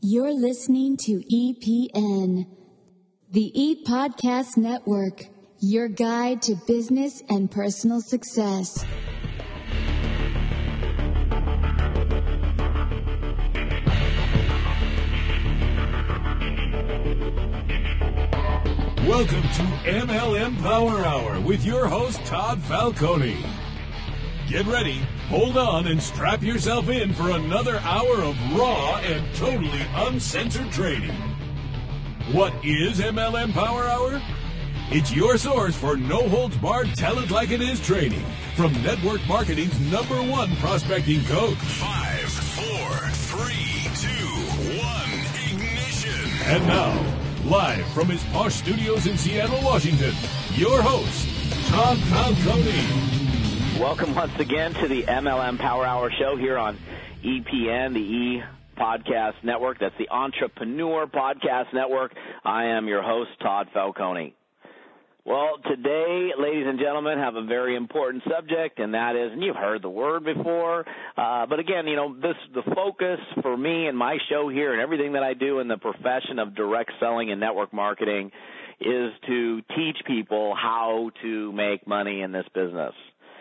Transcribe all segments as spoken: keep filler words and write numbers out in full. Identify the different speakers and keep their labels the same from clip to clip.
Speaker 1: You're listening to E P N, the E Podcast Network, your guide to business and personal success.
Speaker 2: Welcome to M L M Power Hour with your host, Todd Falcone. Get ready, hold on, and strap yourself in for another hour of raw and totally uncensored training. What is M L M Power Hour? It's your source for no-holds-barred tell-it-like-it-is training from network marketing's number one prospecting coach.
Speaker 3: Five, four, three, two, one, ignition.
Speaker 2: And now, live from his posh studios in Seattle, Washington, your host, Todd Falcone.
Speaker 4: Welcome once again to the M L M Power Hour show here on E P N, the E Podcast Network. That's the Entrepreneur Podcast Network. I am your host, Todd Falcone. Well, today, ladies and gentlemen, have a very important subject, and that is, and you've heard the word before, uh, but again, you know, this the focus for me and my show here and everything that I do in the profession of direct selling and network marketing is to teach people how to make money in this business.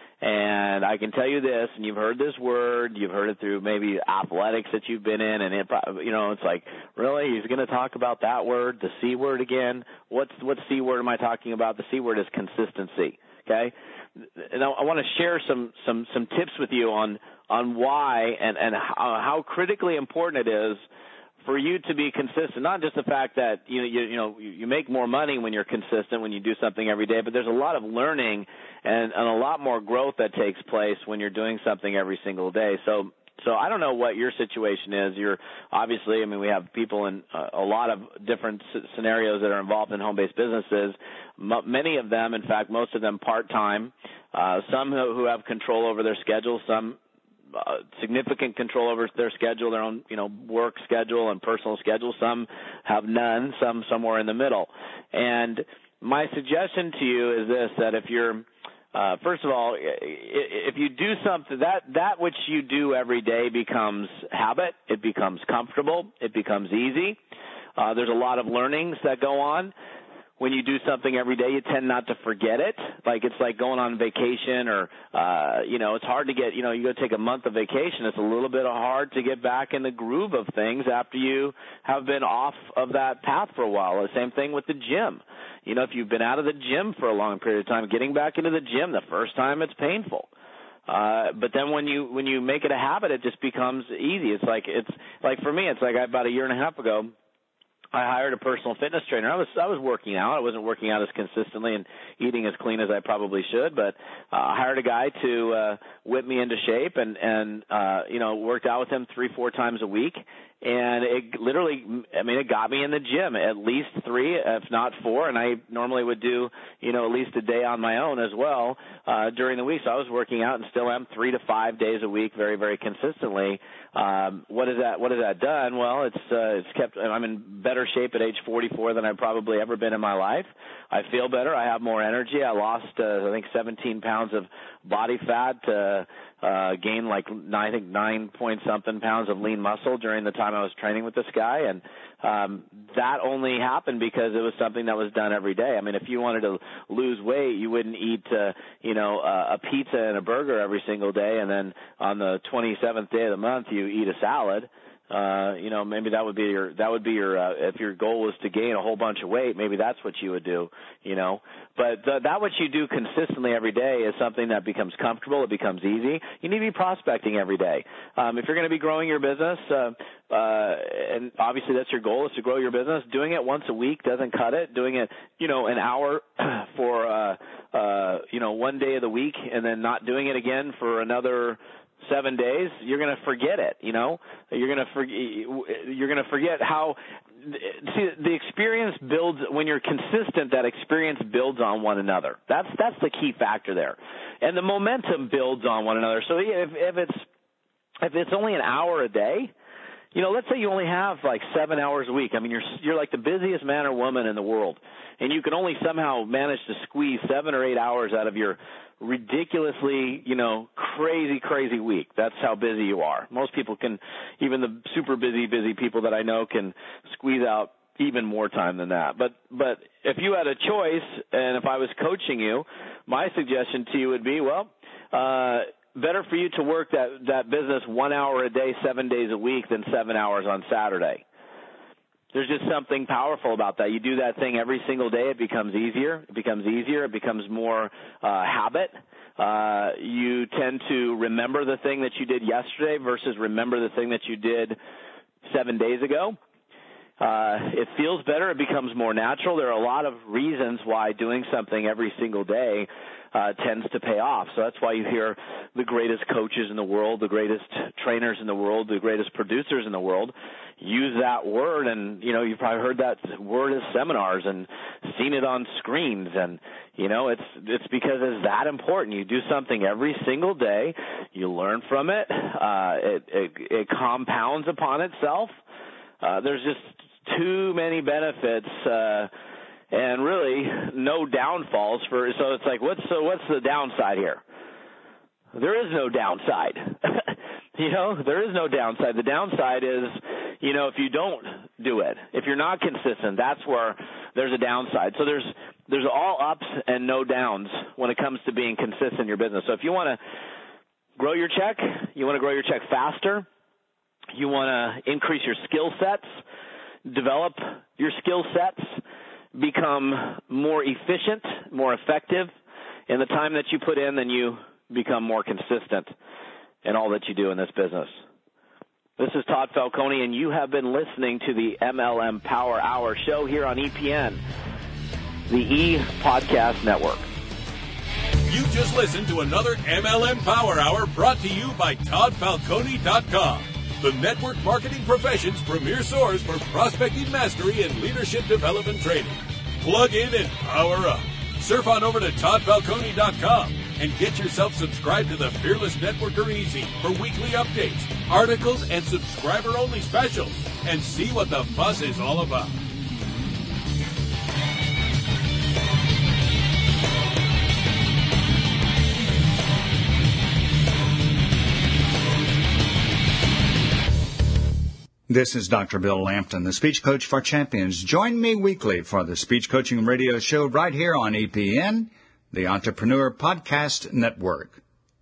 Speaker 4: And I can tell you this, and you've heard this word, you've heard it through maybe athletics that you've been in, and it, you know, it's like, really, he's going to talk about that word, the C word again? What's what C word am I talking about? The C word is consistency. Okay, and I, I want to share some some some tips with you on on why and and how, how critically important it is for you to be consistent. Not just the fact that you you you know you make more money when you're consistent, when you do something every day, but there's a lot of learning and, and a lot more growth that takes place when you're doing something every single day. So so I don't know what your situation is. You're obviously, I mean, we have people in a, a lot of different scenarios that are involved in home-based businesses. M- many of them, in fact, most of them part-time. Uh, some who, who have control over their schedule. Some Uh, significant control over their schedule, their own, you know, work schedule and personal schedule. Some have none, some somewhere in the middle. And my suggestion to you is this, that if you're, uh, first of all, if you do something, that, that which you do every day becomes habit, it becomes comfortable, it becomes easy. Uh, there's a lot of learnings that go on. When you do something every day, you tend not to forget it. Like it's like going on vacation or, uh, you know, it's hard to get, you know, you go take a month of vacation. It's a little bit hard to get back in the groove of things after you have been off of that path for a while. The same thing with the gym. You know, if you've been out of the gym for a long period of time, getting back into the gym the first time, it's painful. Uh, but then when you, when you make it a habit, it just becomes easy. It's like, it's like for me, it's like about a year and a half ago, I hired a personal fitness trainer. I was I was working out. I wasn't working out as consistently and eating as clean as I probably should, but uh, I hired a guy to uh, whip me into shape and and uh, you know worked out with him three four times a week. And it literally, I mean, it got me in the gym at least three, if not four. And I normally would do, you know, at least a day on my own as well uh, during the week. So I was working out and still am three to five days a week, very, very consistently. Um, what is that? What has that done? Well, it's uh, it's kept. I'm in better shape at age forty-four than I've probably ever been in my life. I feel better. I have more energy. I lost, uh, I think, seventeen pounds of body fat. Uh, uh, gained like nine, I think nine point something pounds of lean muscle during the time I was training with this guy, and um, that only happened because it was something that was done every day. I mean, if you wanted to lose weight, you wouldn't eat, uh, you know, uh, a pizza and a burger every single day, and then on the twenty-seventh day of the month you eat a salad. Uh, you know, maybe that would be your, that would be your, uh, if your goal was to gain a whole bunch of weight, maybe that's what you would do, you know. But the, that what you do consistently every day is something that becomes comfortable, it becomes easy. You need to be prospecting every day. Um, if you're going to be growing your business, uh, uh, and obviously that's your goal is to grow your business, doing it once a week doesn't cut it. Doing it, you know, an hour for, uh, uh, you know, one day of the week and then not doing it again for another seven days, you're going to forget it, you know. You're going to forget, you're going to forget how, see, the experience builds, when you're consistent, that experience builds on one another. That's, that's the key factor there. And the momentum builds on one another. So if, if it's, if it's only an hour a day, you know, let's say you only have like seven hours a week. I mean, you're you're like the busiest man or woman in the world, and you can only somehow manage to squeeze seven or eight hours out of your ridiculously, you know, crazy, crazy week. That's how busy you are. Most people can, even the super busy, busy people that I know can squeeze out even more time than that. But but if you had a choice, and if I was coaching you, my suggestion to you would be, well, uh, better for you to work that, that business one hour a day, seven days a week than seven hours on Saturday. There's just something powerful about that. You do that thing every single day, it becomes easier. It becomes easier. It becomes more uh, habit. Uh, you tend to remember the thing that you did yesterday versus remember the thing that you did seven days ago. Uh, it feels better. It becomes more natural. There are a lot of reasons why doing something every single day uh, tends to pay off. So that's why you hear the greatest coaches in the world, the greatest trainers in the world, the greatest producers in the world use that word. And, you know, you've probably heard that word at seminars and seen it on screens. And, you know, it's it's because it's that important. You do something every single day. You learn from it. Uh, it, it, it compounds upon itself. Uh, there's just too many benefits, uh, and really no downfalls for, so it's like, what's, so what's the downside here? There is no downside. You know, there is no downside. The downside is, you know, if you don't do it, if you're not consistent, that's where there's a downside. So there's, there's all ups and no downs when it comes to being consistent in your business. So if you want to grow your check, you want to grow your check faster, you want to increase your skill sets, develop your skill sets, become more efficient, more effective in the time that you put in, then you become more consistent in all that you do in this business. This is Todd Falcone, and you have been listening to the M L M Power Hour show here on E P N, the E Podcast Network.
Speaker 2: You just listened to another M L M Power Hour brought to you by Todd Falcone dot com. The network marketing profession's premier source for prospecting mastery and leadership development training. Plug in and power up. Surf on over to Todd Falcone dot com and get yourself subscribed to the Fearless Networker Easy for weekly updates, articles, and subscriber-only specials. And see what the fuss is all about.
Speaker 5: This is Doctor Bill Lampton, the Speech Coach for Champions. Join me weekly for the Speech Coaching Radio Show right here on E P N, the Entrepreneur Podcast Network.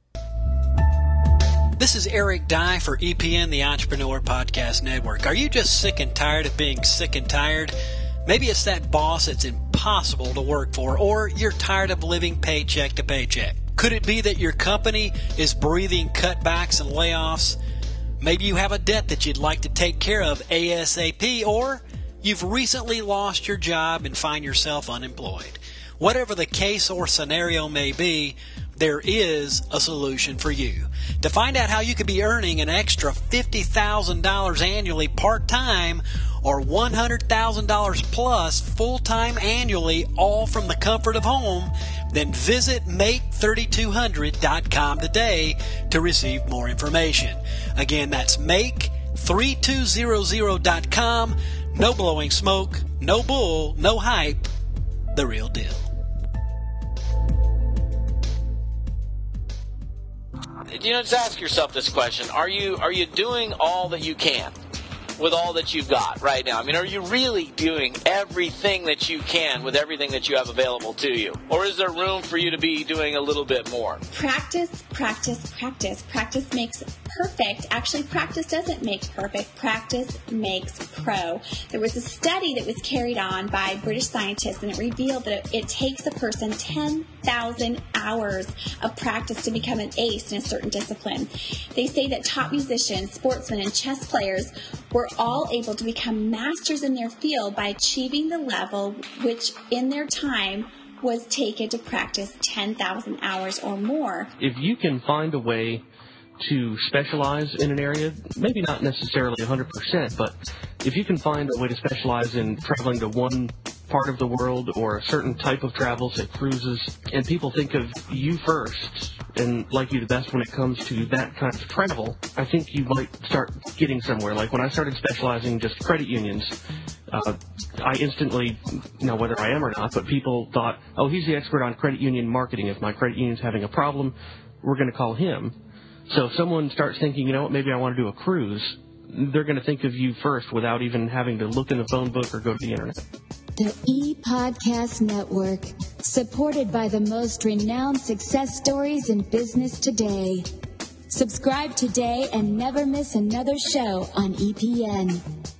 Speaker 6: This is Eric Dye for E P N, the Entrepreneur Podcast Network. Are you just sick and tired of being sick and tired? Maybe it's that boss that's impossible to work for, or you're tired of living paycheck to paycheck. Could it be that your company is breathing cutbacks and layoffs? Maybe you have a debt that you'd like to take care of ASAP, or you've recently lost your job and find yourself unemployed. Whatever the case or scenario may be, there is a solution for you. To find out how you could be earning an extra fifty thousand dollars annually part-time or one hundred thousand dollars plus full-time annually, all from the comfort of home, then visit make thirty-two hundred dot com today to receive more information. Again, that's make thirty-two hundred dot com. No blowing smoke, no bull, no hype, the real deal.
Speaker 7: You know, just ask yourself this question. Are you are you doing all that you can with all that you've got right now? I mean, are you really doing everything that you can with everything that you have available to you? Or is there room for you to be doing a little bit more?
Speaker 8: Practice, practice, practice. Practice makes perfect. Actually, practice doesn't make perfect. Practice makes pro. There was a study that was carried on by British scientists, and it revealed that it, it takes a person ten thousand hours of practice to become an ace in a certain discipline. They say that top musicians, sportsmen, and chess players were all able to become masters in their field by achieving the level which in their time was taken to practice ten thousand hours or more.
Speaker 9: If you can find a way to specialize in an area, maybe not necessarily one hundred percent, but if you can find a way to specialize in traveling to one part of the world or a certain type of travel, say cruises, and people think of you first and like you the best when it comes to that kind of travel, I think you might start getting somewhere. Like when I started specializing in just credit unions, uh, I instantly, you know, whether I am or not, but people thought, oh, he's the expert on credit union marketing. If my credit union's having a problem, we're going to call him. So if someone starts thinking, you know what, maybe I want to do a cruise, they're going to think of you first without even having to look in the phone book or go to the internet.
Speaker 1: The E-Podcast Network, supported by the most renowned success stories in business today. Subscribe today and never miss another show on E P N.